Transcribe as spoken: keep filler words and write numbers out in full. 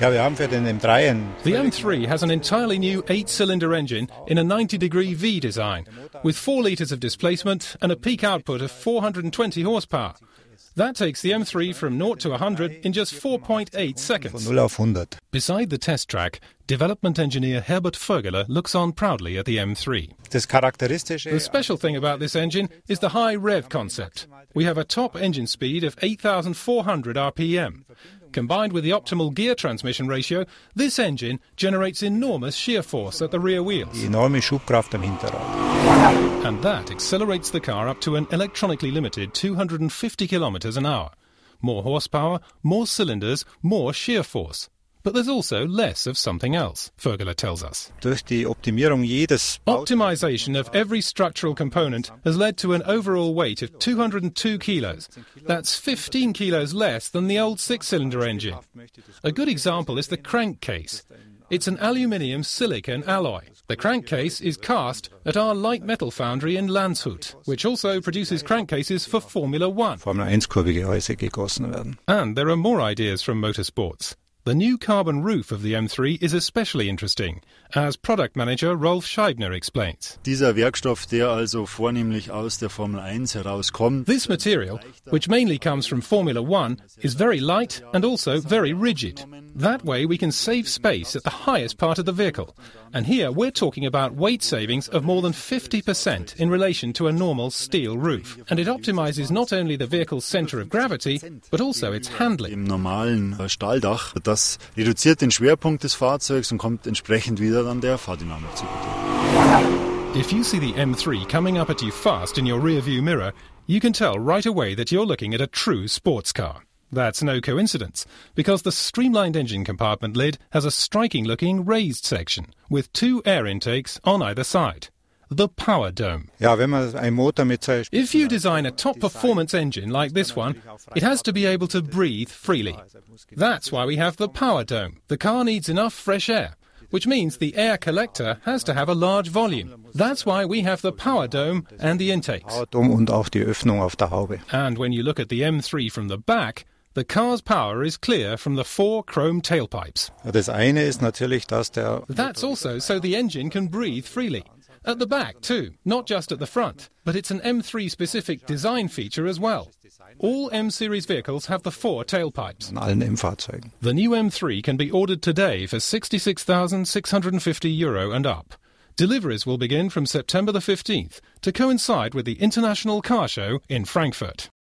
The M three has an entirely new eight-cylinder engine in a ninety degree V design, with four litres of displacement and a peak output of four hundred twenty horsepower. That takes the M three from zero to one hundred in just four point eight seconds. Beside the test track, development engineer Herbert Vögele looks on proudly at the M three. The special thing about this engine is the high rev concept. We have a top engine speed of eight thousand four hundred R P M. Combined with the optimal gear transmission ratio, this engine generates enormous shear force at the rear wheels. And that accelerates the car up to an electronically limited two hundred fifty kilometers an hour. More horsepower, more cylinders, more shear force. But there's also less of something else, Vögele tells us. Optimization of every structural component has led to an overall weight of two hundred two kilos. That's fifteen kilos less than the old six-cylinder engine. A good example is the crankcase. It's an aluminium silicon alloy. The crankcase is cast at our light metal foundry in Landshut, which also produces crankcases for Formula One. And there are more ideas from motorsports. The new carbon roof of the M three is especially interesting, as product manager Rolf Scheibner explains. Dieser Werkstoff, der also vornehmlich aus der Formel eins herauskommt. This material, which mainly comes from Formula One, is very light and also very rigid. That way we can save space at the highest part of the vehicle. And here we're talking about weight savings of more than fifty percent in relation to a normal steel roof. And it optimizes not only the vehicle's center of gravity, but also its handling. Im normalen Stahldach, das reduziert den Schwerpunkt des Fahrzeugs und kommt entsprechend wieder an der Fahrdynamik zu Bedeutung. If you see the M three coming up at you fast in your rear-view mirror, you can tell right away that you're looking at a true sports car. That's no coincidence, because the streamlined engine compartment lid has a striking-looking raised section, with two air intakes on either side. The Power Dome. If you design a top-performance engine like this one, it has to be able to breathe freely. That's why we have the Power Dome. The car needs enough fresh air, which means the air collector has to have a large volume. That's why we have the Power Dome and the intakes. And when you look at the M three from the back, the car's power is clear from the four chrome tailpipes. That's also so the engine can breathe freely. At the back too, not just at the front, but it's an M three specific design feature as well. All M-series vehicles have the four tailpipes. The new M three can be ordered today for sixty-six thousand six hundred fifty euro and up. Deliveries will begin from September the fifteenth to coincide with the International Car Show in Frankfurt.